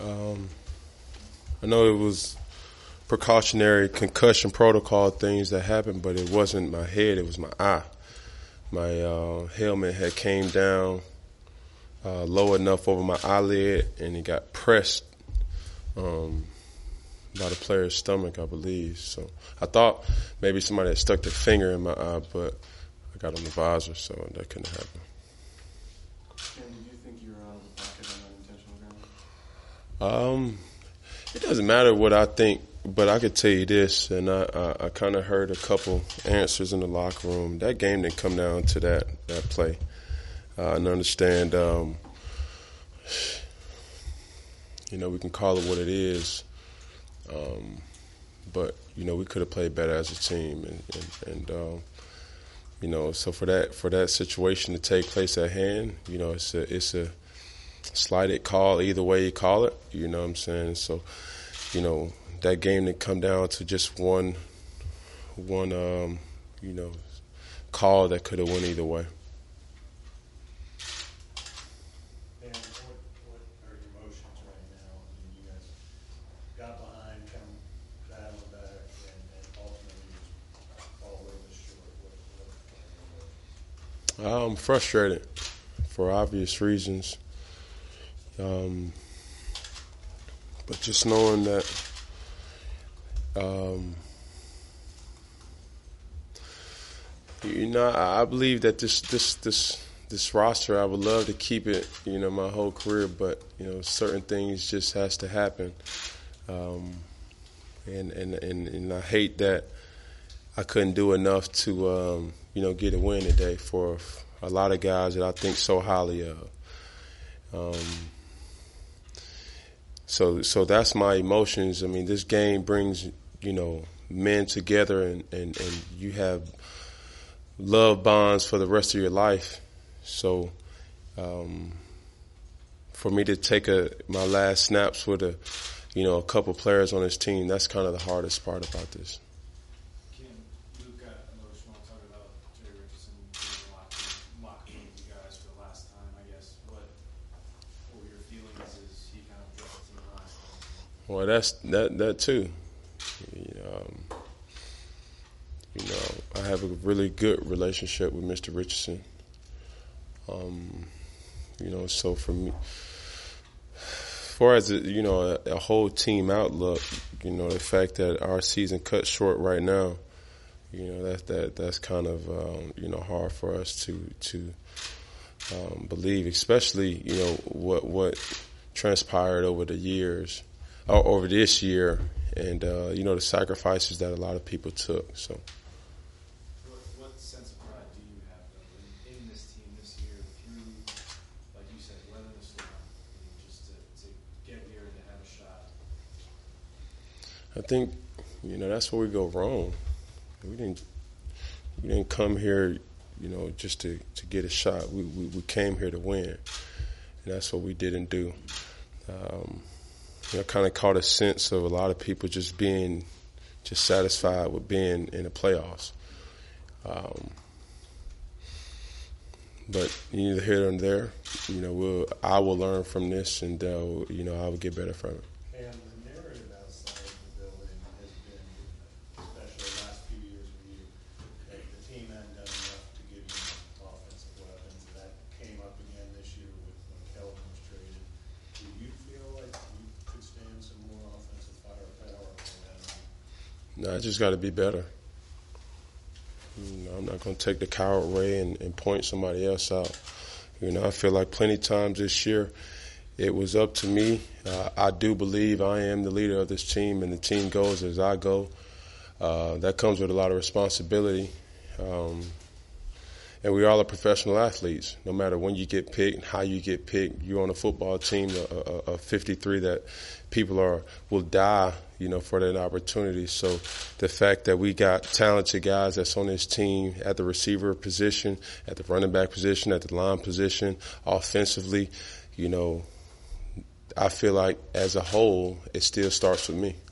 I know it was precautionary concussion protocol things that happened, but it wasn't my head, it was my eye. My helmet had came down low enough over my eyelid, and it got pressed by the player's stomach, I believe. So I thought maybe somebody had stuck their finger in my eye, but I got on the visor, so that couldn't happen. Ken, did you think you were out of the pocket on that intentional ground? It doesn't matter what I think, but I could tell you this, and I kind of heard a couple answers in the locker room. That game didn't come down to that play. And understand, we can call it what it is, but we could have played better as a team, and so for that situation to take place at hand, it's a slighted call either way you call it. You know what I'm saying? So, that game didn't come down to just one call that could have went either way. And what are your emotions right now? I mean, you guys got behind, come battle back, and ultimately just fall a little bit short. I'm frustrated for obvious reasons. But just knowing that I believe that this roster, I would love to keep it, my whole career, but certain things just has to happen. And I hate that I couldn't do enough to get a win today for a lot of guys that I think so highly of. So that's my emotions. I mean, this game brings, men together and you have love bonds for the rest of your life. So for me to take my last snaps with a couple players on this team, that's kind of the hardest part about this. Ken, Luke got emotional talking about Jerry Richardson being locker room with you guys for the last time, I guess. What were your feelings as he kind of addressed the team last time? Well, that's that too. I have a really good relationship with Mr. Richardson. So for me, as far as a whole team outlook, the fact that our season cut short right now, that's kind of hard for us to believe, especially what transpired over the years, or over this year, and the sacrifices that a lot of people took. So. What sense of pride do you have in this team this year through, like you said, weathering the storm, just to get here and to have a shot? I think that's where we go wrong. We didn't come here just to get a shot. We came here to win, and that's what we didn't do. I kind of caught a sense of a lot of people just being satisfied with being in the playoffs. But neither here nor there. I will learn from this, and I will get better from it. And the narrative outside the building has been, especially the last few years with you, that the team hadn't done enough to give you offensive weapons. That came up again this year when Kelvin was traded. Do you feel like you could stand some more offensive firepower? No, I just got to be better. I'm not going to take the coward way and point somebody else out. I feel like plenty of times this year it was up to me. I do believe I am the leader of this team, and the team goes as I go. That comes with a lot of responsibility. And we all are professional athletes. No matter when you get picked, how you get picked, you're on a football team of 53 that people will die, for that opportunity. So the fact that we got talented guys that's on this team at the receiver position, at the running back position, at the line position, offensively, I feel like as a whole, it still starts with me.